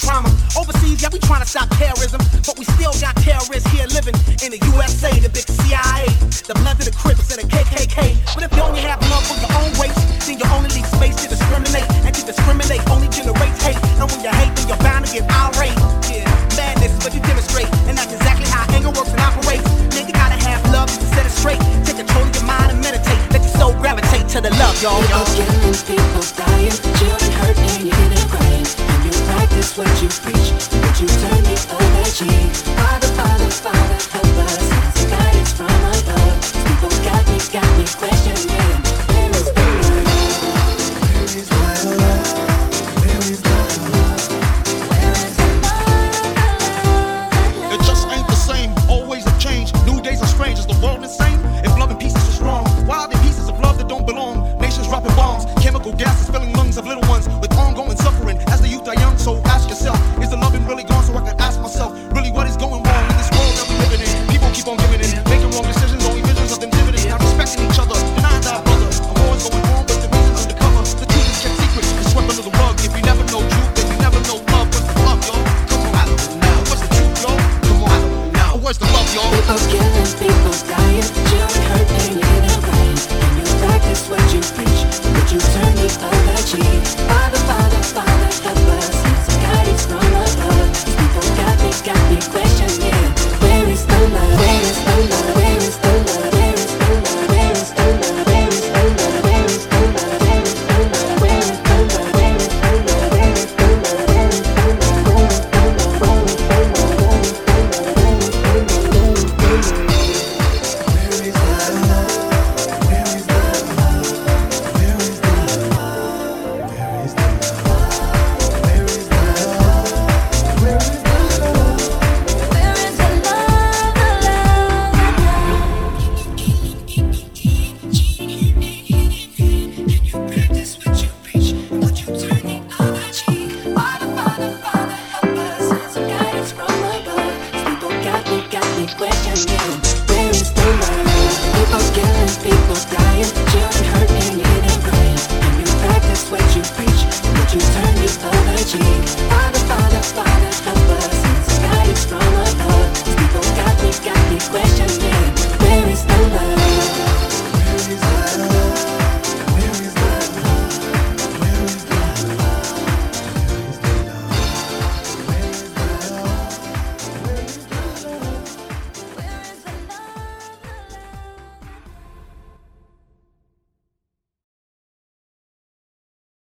trauma. Overseas, yeah, we trying to stop terrorism, but we still got terrorists here living in the USA, the big CIA, the Bloods and the Crips and the KKK. But if you only have love for your own race, then you only leave space to discriminate, and to discriminate only generates hate. And when you hate, then you're bound to get irate. Yeah, madness is what you demonstrate, and that's exactly how anger works and operates. Nigga gotta have love to set it straight. Take control of your mind and meditate. Let your soul gravitate to the love, y'all.